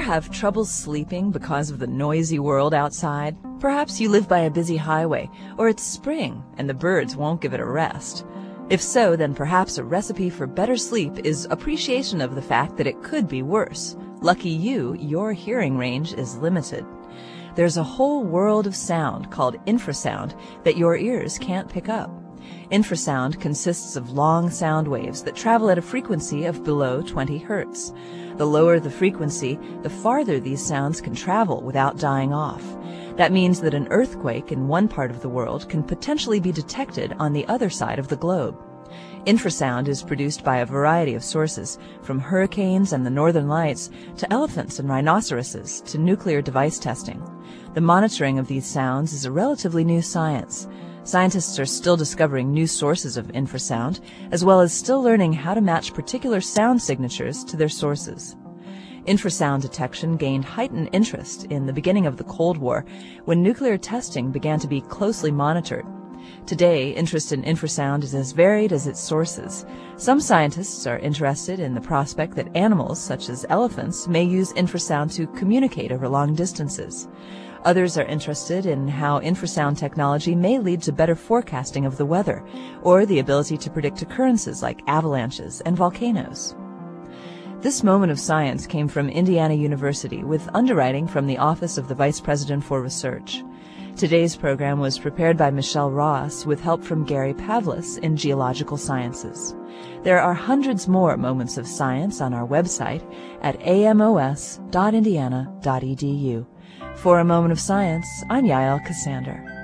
have trouble sleeping because of the noisy world outside? Perhaps you live by a busy highway, or it's spring and the birds won't give it a rest. If so, then perhaps a recipe for better sleep is appreciation of the fact that it could be worse. Lucky you, your hearing range is limited. There's a whole world of sound called infrasound that your ears can't pick up. Infrasound consists of long sound waves that travel at a frequency of below 20 hertz. The lower the frequency, the farther these sounds can travel without dying off. That means that an earthquake in one part of the world can potentially be detected on the other side of the globe. Infrasound is produced by a variety of sources, from hurricanes and the northern lights to elephants and rhinoceroses to nuclear device testing. The monitoring of these sounds is a relatively new science. Scientists are still discovering new sources of infrasound, as well as still learning how to match particular sound signatures to their sources. Infrasound detection gained heightened interest in the beginning of the Cold War, when nuclear testing began to be closely monitored. Today, interest in infrasound is as varied as its sources. Some scientists are interested in the prospect that animals, such as elephants, may use infrasound to communicate over long distances. Others are interested in how infrasound technology may lead to better forecasting of the weather, or the ability to predict occurrences like avalanches and volcanoes. This moment of science came from Indiana University with underwriting from the Office of the Vice President for Research. Today's program was prepared by Michelle Ross with help from Gary Pavlis in Geological Sciences. There are hundreds more moments of science on our website at amos.indiana.edu. For A Moment of Science, I'm Yael Cassander.